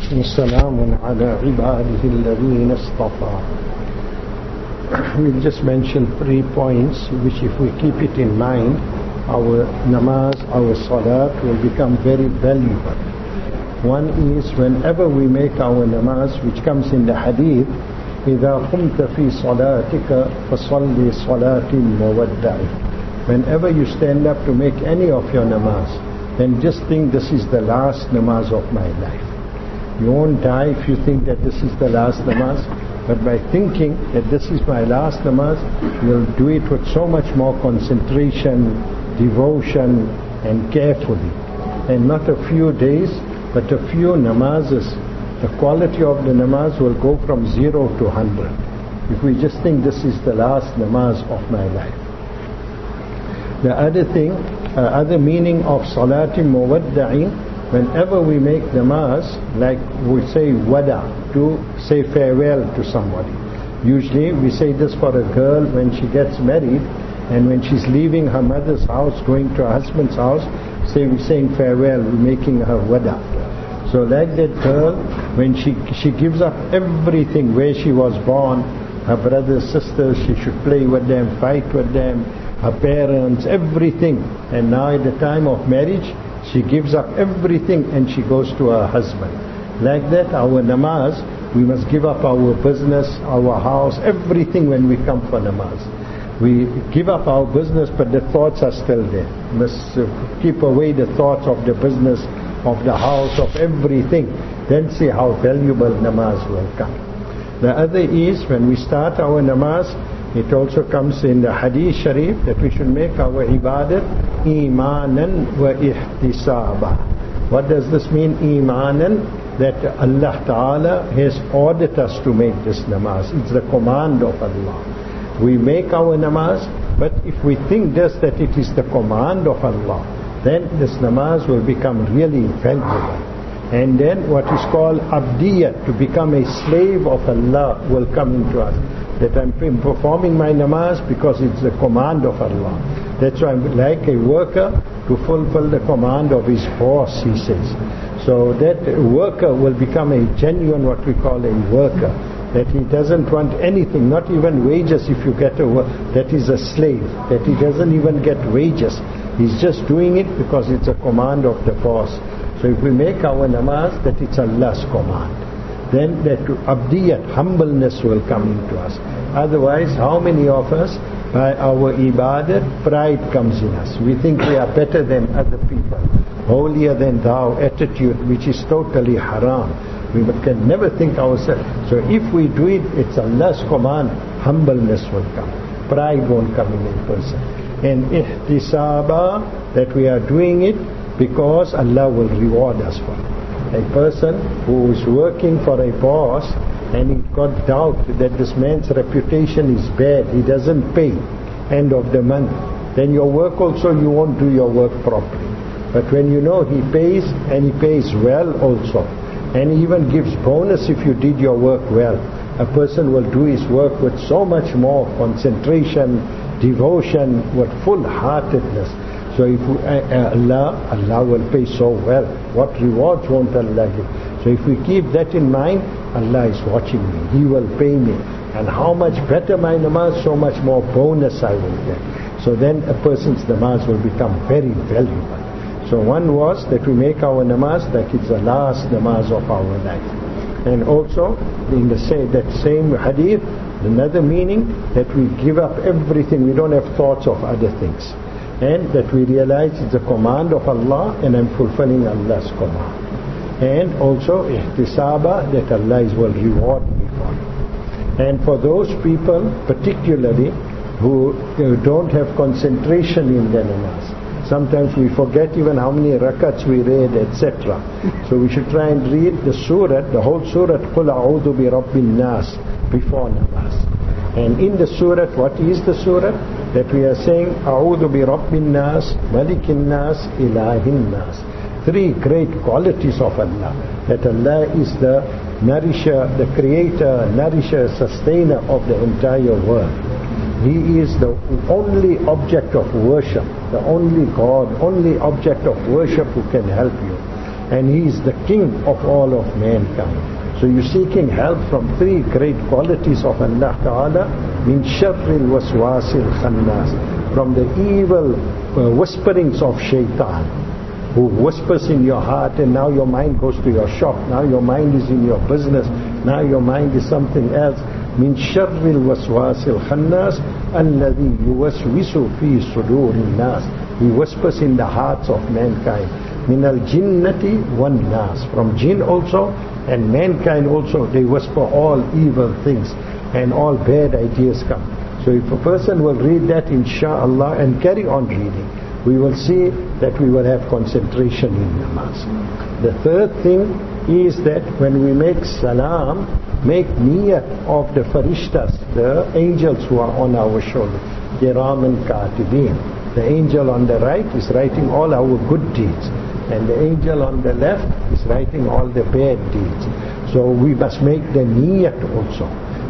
وسلام على عباده الذين اصطفى. We'll just mention 3 points which, if we keep it in mind, our namaz, our salat will become very valuable. One is, whenever we make our namaz, which comes in the hadith, إِذَا قُمْتَ فِي صَلَاتِكَ فَصَلِّ صَلَاةٍ مُوَدَّعٍ. Whenever you stand up to make any of your namaz, then just think, this is the last namaz of my life. You won't die if you think that this is the last namaz, but by thinking that this is my last namaz, you'll do it with so much more concentration, devotion and carefully. And not a few days, but a few namazes, the quality of the namaz will go from 0 to 100. If we just think this is the last namaz of my life. The other thing, other meaning of salatin muwadda'in, whenever we make namaz, like we say wada, to say farewell to somebody. Usually we say this for a girl when she gets married, and when she's leaving her mother's house, going to her husband's house, we're saying farewell, we're making her wada. So like that girl, when she gives up everything where she was born, her brothers, sisters, she should play with them, fight with them, her parents, everything. And now at the time of marriage, she gives up everything and she goes to her husband. Like that, our namaz, we must give up our business, our house, everything when we come for namaz. We give up our business, but the thoughts are still there. We must keep away the thoughts of the business, of the house, of everything. Then see how valuable namaz will come. The other is, when we start our namaz, it also comes in the hadith sharif that we should make our ibadat imanan wa ihtisaba. What does this mean, imanan? That Allah Ta'ala has ordered us to make this namaz. It's the command of Allah. We make our namaz, but if we think just that it is the command of Allah, then this namaz will become really valuable. And then what is called abdiyat, to become a slave of Allah, will come into us. That I'm performing my namaz because it's the command of Allah. That's why I'm like a worker to fulfill the command of his boss, he says. So that worker will become a genuine, what we call a worker. That he doesn't want anything, not even wages if you get a work. That is a slave. That he doesn't even get wages. He's just doing it because it's a command of the boss. So if we make our namaz that it's Allah's command, then that abdiyat, humbleness will come into us. Otherwise, how many of us, by our ibadat, pride comes in us. We think we are better than other people, holier than thou attitude, which is totally haram. We can never think ourselves. So if we do it, it's Allah's command, humbleness will come. Pride won't come in a person. And ihtisaba, that we are doing it because Allah will reward us for it. A person who is working for a boss and he got doubt that this man's reputation is bad, he doesn't pay end of the month, then your work also, you won't do your work properly. But when you know he pays, and he pays well also, and he even gives bonus if you did your work well, a person will do his work with so much more concentration, devotion, with full-heartedness. So if Allah will pay so well. What rewards won't Allah give? So if we keep that in mind, Allah is watching me. He will pay me. And how much better my namaz, so much more bonus I will get. So then a person's namaz will become very valuable. So one was that we make our namaz like it's the last namaz of our life. And also, in that same hadith, another meaning, that we give up everything. We don't have thoughts of other things. And that we realize it's the command of Allah and I'm fulfilling Allah's command. And also ihtisaba, that Allah will reward me for it. And for those people particularly who don't have concentration in their namaz, sometimes we forget even how many rakats we read, etc. So we should try and read the surah, the whole surah, قُلْ أَعُوذُ بِرَبِّ النَّاسِ, before namaz. And in the surah, what is the surah? That we are saying, أَعُوذُ بِرَبِّ النَّاسِ مَلِكِ النَّاسِ إِلَهِ النَّاسِ. 3 great qualities of Allah. That Allah is the nourisher, the creator, nourisher, sustainer of the entire world. He is the only object of worship, the only God, only object of worship who can help you. and He is the King of all of mankind. So you're seeking help from three great qualities of Allah Ta'ala. Min sharril waswasil khannas, from the evil whisperings of shaitan, who whispers in your heart, and now your mind goes to your shop, now your mind is in your business, now your mind is something else. Min sharril waswasil khannas alladhi yuwaswisu fi sudurin nas, he whispers in the hearts of mankind. Min al jinnati wan nas, from jinn also and mankind also, they whisper all evil things and all bad ideas come. So if a person will read that, insha'Allah, and carry on reading, we will see that we will have concentration in namaz. The third thing is that when we make salam, make niyat of the farishtas, the angels who are on our shoulder, kiraman katibin. The angel on the right is writing all our good deeds, and the angel on the left is writing all the bad deeds. So we must make the niyat also.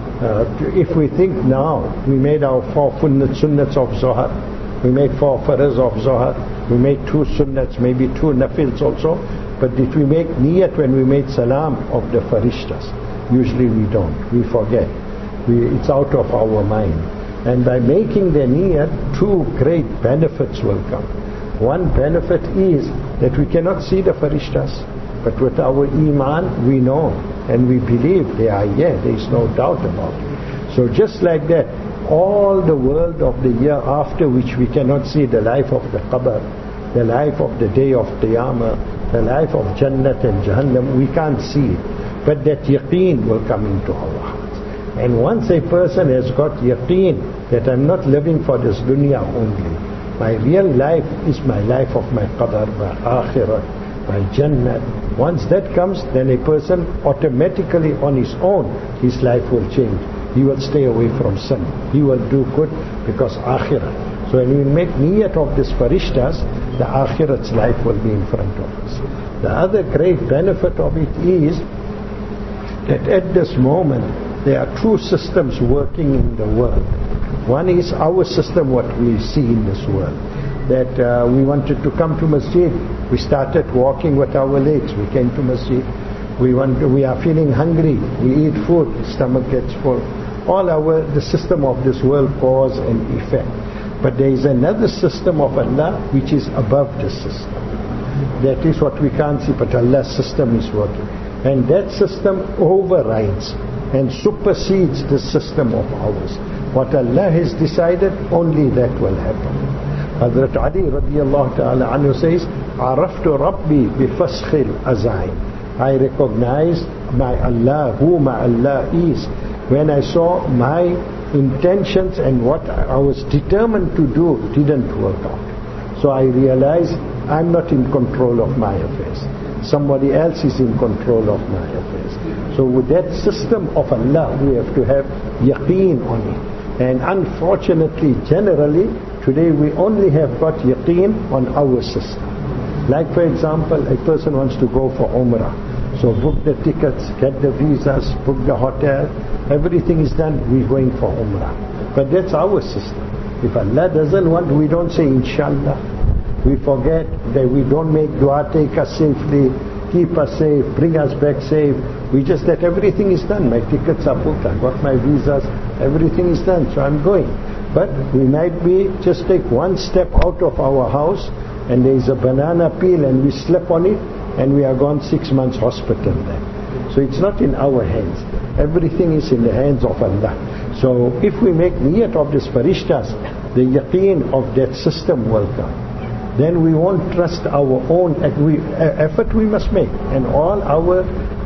If we think now, we made our 4 sunnats of Zohar, we made 4 faraz of Zohar, we made 2 sunnats, maybe 2 nafils also, but did we make niyat when we made salam of the farishtas? Usually we don't, we forget. It's out of our mind. And by making the niyat, 2 great benefits will come. One benefit is that we cannot see the farishtas, but with our iman we know and we believe they are here, there is no doubt about it. So just like that, all the world of the year after, which we cannot see, the life of the qabr, the life of the day of Qiyamah, the life of Jannat and Jahannam, we can't see it, but that yaqeen will come into our hearts. And once a person has got yaqeen that I'm not living for this dunya only, my real life is my life of my qadar, my akhirah, my jannah. Once that comes, then a person automatically on his own, his life will change. He will stay away from sin. He will do good because akhirah. So when we make niyat of this farishtas, the akhirah's life will be in front of us. The other great benefit of it is that at this moment, there are 2 systems working in the world. One is our system, what we see in this world. That we wanted to come to masjid, we started walking with our legs, we came to masjid. We are feeling hungry, we eat food, the stomach gets full. The system of this world, cause and effect. But there is another system of Allah which is above this system. That is what we can't see, but Allah's system is working. And that system overrides and supersedes the system of ours. What Allah has decided, only that will happen. Hazrat Ali radiallahu ta'ala anhu says, Araftu Rabbi bifaskhil azain. I recognized my Allah, who my Allah is, when I saw my intentions and what I was determined to do didn't work out. So I realized I'm not in control of my affairs. Somebody else is in control of my affairs. So with that system of Allah, we have to have yaqeen on it. And unfortunately, generally, today we only have got yaqeen on our system. Like for example, a person wants to go for Umrah. So book the tickets, get the visas, book the hotel, everything is done, we're going for Umrah. But that's our system. If Allah doesn't want, we don't say inshallah. We forget that we don't make dua, take us safely, keep us safe, bring us back safe. We just that everything is done. My tickets are booked, I got my visas, everything is done, so I'm going. But we might be, just take one step out of our house and there is a banana peel and we slip on it and we are gone 6 months hospital then. So it's not in our hands. Everything is in the hands of Allah. So if we make niyat of this farishtas, the yaqeen of that system will come. Then we won't trust our own effort we must make, and all our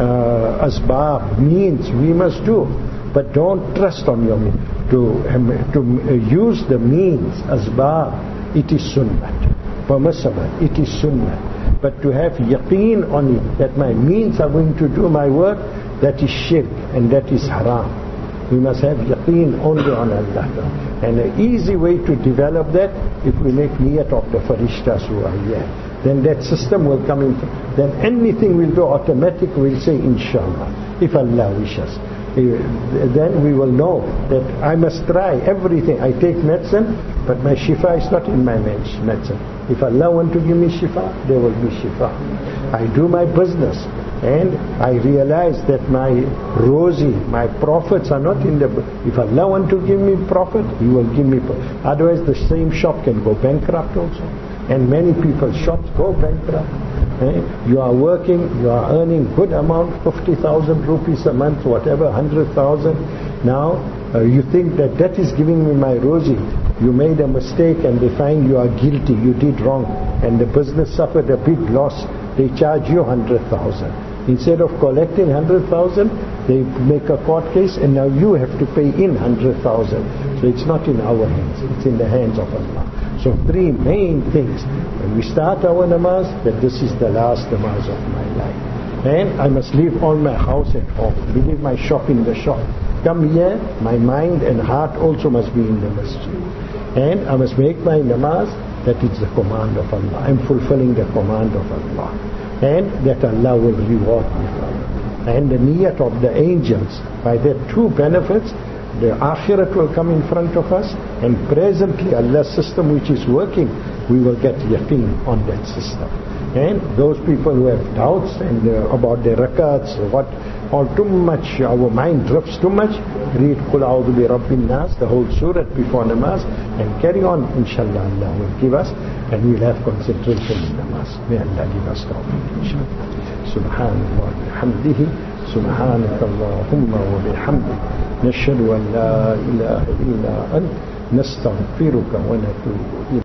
asbab, means we must do. But don't trust on your means. To use the means, asbab, it is sunnah. Permissible, it is sunnah. But to have yaqeen on it, that my means are going to do my work, that is shirk and that is haram. We must have yaqeen only on Allah. And an easy way to develop that, if we make niyat of the farishtas who are here, then that system will come in. Then anything we'll do automatic, we'll say inshallah, if Allah wishes. then we will know that I must try everything. I take medicine, but my shifa is not in my medicine. If Allah want to give me shifa, there will be shifa. I do my business, and I realize that my rozi, my profits are not in the... If Allah want to give me profit, He will give me... Otherwise the same shop can go bankrupt also. And many people's shops go bankrupt. You are working, you are earning good amount, 50,000 rupees a month, whatever, 100,000. Now you think that that is giving me my rozi. You made a mistake and they find you are guilty, you did wrong, and the business suffered a big loss. They charge you 100,000. Instead of collecting 100,000, they make a court case, and now you have to pay in 100,000. So it's not in our hands, it's in the hands of Allah. So three main things. When we start our namaz, that this is the last namaz of my life. And I must leave all my house at home, leave my shop in the shop. Come here, my mind and heart also must be in the masjid. And I must make my namaz, that is the command of Allah. I'm fulfilling the command of Allah. And that Allah will reward me for it. And the niyat of the angels, by their two benefits, the akhirat will come in front of us, and presently Allah's system which is working, we will get yaqeen on that system. And those people who have doubts and about their rakats, what, or too much, our mind drifts too much, read Qul A'udhu Bi Rabbin Nas, the whole surah before namaz, and carry on. Inshallah, Allah will give us, and we'll have concentration in namaz. May Allah give us tawfiq, inshallah. Subhanallah bihamdihi, subhanakallahumma wa bihamdik, nashhadu an la ilaha illa ant, nastaghfiruka wa natubu ilayk.